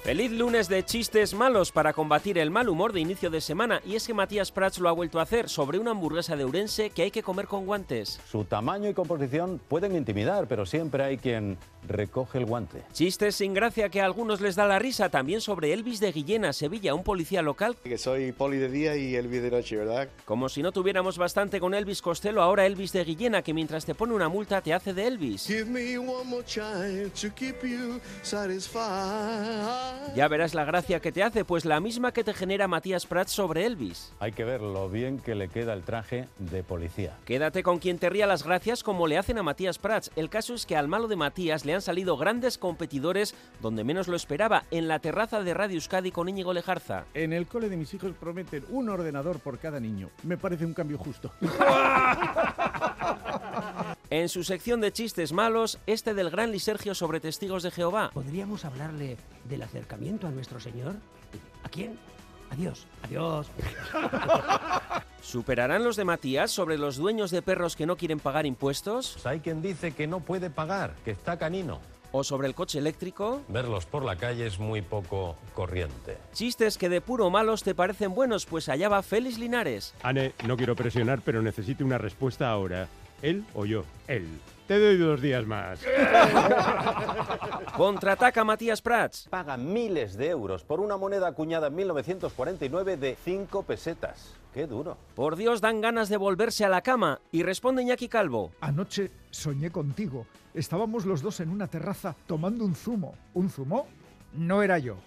Feliz lunes de chistes malos para combatir el mal humor de inicio de semana. Y es que Matías Prats lo ha vuelto a hacer sobre una hamburguesa de Ourense que hay que comer con guantes. Su tamaño y composición pueden intimidar, pero siempre hay quien recoge el guante. Chistes sin gracia que a algunos les da la risa también sobre Elvis de Guillena, Sevilla, un policía local. Que soy poli de día y Elvis de noche, ¿verdad? Como si no tuviéramos bastante con Elvis Costello, ahora Elvis de Guillena, que mientras te pone una multa te hace de Elvis. Give me one more chance to keep you satisfied. Ya verás la gracia que te hace, pues la misma que te genera Matías Prats sobre Elvis. Hay que ver lo bien que le queda el traje de policía. Quédate con quien te ría las gracias como le hacen a Matías Prats. El caso es que al malo de Matías le han salido grandes competidores donde menos lo esperaba, en la terraza de Radio Euskadi con Íñigo Lejarza. En el cole de mis hijos prometen un ordenador por cada niño. Me parece un cambio justo. En su sección de chistes malos, este del gran Lisergio sobre Testigos de Jehová. ¿Podríamos hablarle del acercamiento a nuestro Señor? ¿A quién? A Dios. Adiós. ¿Superarán los de Matías sobre los dueños de perros que no quieren pagar impuestos? Pues hay quien dice que no puede pagar, que está canino. ¿O sobre el coche eléctrico? Verlos por la calle es muy poco corriente. Chistes que de puro malos te parecen buenos, pues allá va Félix Linares. Ane, no quiero presionar, pero necesito una respuesta ahora. ¿Él o yo? Él. Te doy 2 días más. Contraataca Matías Prats. Paga miles de euros por una moneda acuñada en 1949 de 5 pesetas. ¡Qué duro! Por Dios, dan ganas de volverse a la cama. Y responde Iñaki Calvo. Anoche soñé contigo. Estábamos los dos en una terraza tomando un zumo. ¿Un zumo? No era yo.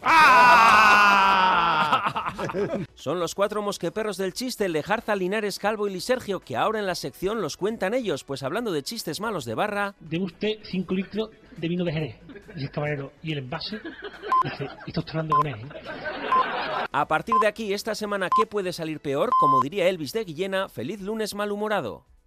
Son los 4 mosqueperros del chiste, Lejarza, Linares, Calvo y Lisergio, que ahora en la sección los cuentan ellos, pues hablando de chistes malos de barra... Debe usted 5 litros de vino de Jerez. Y el camarero, ¿y el envase? Dice, está usted hablando con él, ¿eh? A partir de aquí, esta semana, ¿qué puede salir peor? Como diría Elvis de Guillena, feliz lunes malhumorado.